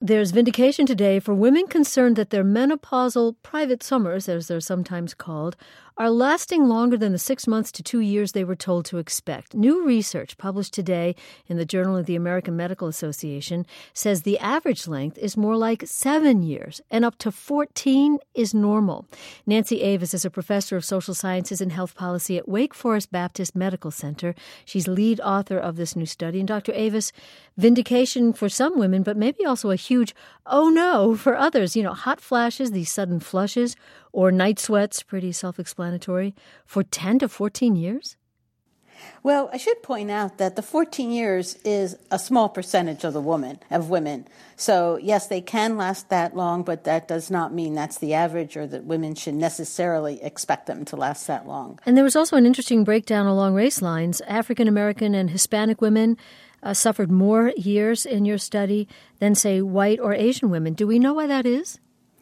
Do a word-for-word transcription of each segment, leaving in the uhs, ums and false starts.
There's vindication today for women concerned that their menopausal private summers, as they're sometimes called, are lasting longer than the six months to two years they were told to expect. New research published today in the Journal of the American Medical Association says the average length is more like seven years, and up to fourteen is normal. Nancy Avis is a professor of social sciences and health policy at Wake Forest Baptist Medical Center. She's lead author of this new study. And Doctor Avis, vindication for some women, but maybe also a huge oh no for others. You know, hot flashes, these sudden flushes, or night sweats, pretty self-explanatory, for ten to fourteen years? Well, I should point out that the fourteen years is a small percentage of the woman, of women. So, yes, they can last that long, but that does not mean that's the average or that women should necessarily expect them to last that long. And there was also an interesting breakdown along race lines. African American and Hispanic women uh, suffered more years in your study than, say, white or Asian women. Do we know why that is?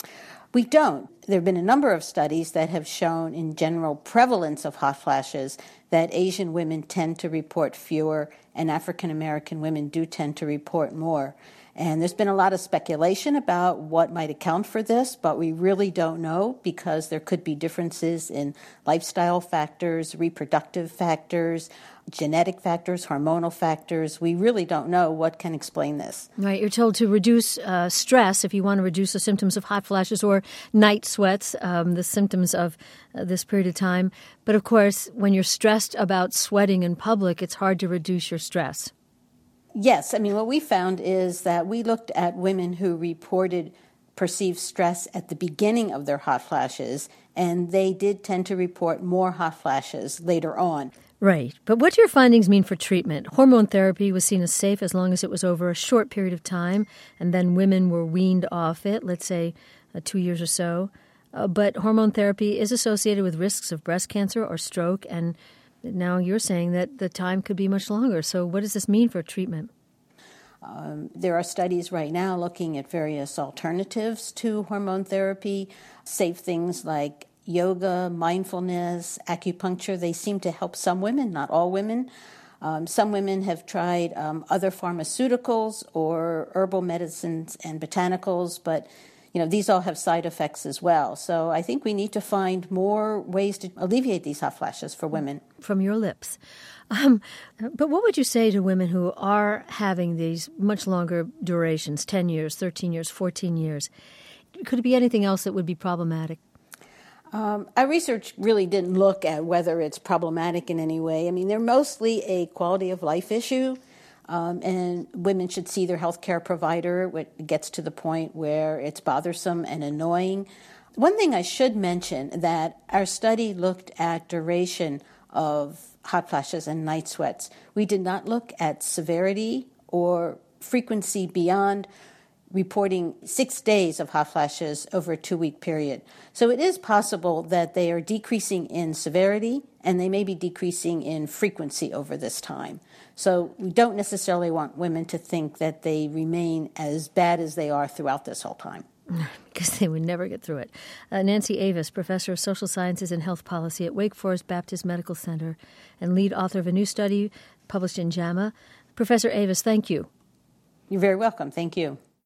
We don't. There have been a number of studies that have shown in general prevalence of hot flashes that Asian women tend to report fewer and African American women do tend to report more. And there's been a lot of speculation about what might account for this, but we really don't know because there could be differences in lifestyle factors, reproductive factors, genetic factors, hormonal factors. We really don't know what can explain this. Right. You're told to reduce uh, stress if you want to reduce the symptoms of hot flashes or night sweats, um, the symptoms of uh, this period of time. But, of course, when you're stressed about sweating in public, it's hard to reduce your stress. Yes. I mean, what we found is that we looked at women who reported perceived stress at the beginning of their hot flashes, and they did tend to report more hot flashes later on. Right. But what do your findings mean for treatment? Hormone therapy was seen as safe as long as it was over a short period of time, and then women were weaned off it, let's say uh, two years or so. Uh, but hormone therapy is associated with risks of breast cancer or stroke, and now you're saying that the time could be much longer. So what does this mean for treatment? Um, there are studies right now looking at various alternatives to hormone therapy, safe things like yoga, mindfulness, acupuncture. They seem to help some women, not all women. Um, some women have tried um, other pharmaceuticals or herbal medicines and botanicals, but you know these all have side effects as well. So I think we need to find more ways to alleviate these hot flashes for women. From your lips. Um, but what would you say to women who are having these much longer durations, ten years, thirteen years, fourteen years? Could it be anything else that would be problematic? Um, our research really didn't look at whether it's problematic in any way. I mean, they're mostly a quality of life issue, um, and women should see their health care provider when it gets to the point where it's bothersome and annoying. One thing I should mention that our study looked at duration of hot flashes and night sweats. We did not look at severity or frequency beyond reporting six days of hot flashes over a two-week period. So it is possible that they are decreasing in severity and they may be decreasing in frequency over this time. So we don't necessarily want women to think that they remain as bad as they are throughout this whole time. Because they would never get through it. Uh, Nancy Avis, professor of social sciences and health policy at Wake Forest Baptist Medical Center and lead author of a new study published in JAMA. Professor Avis, thank you. You're very welcome. Thank you.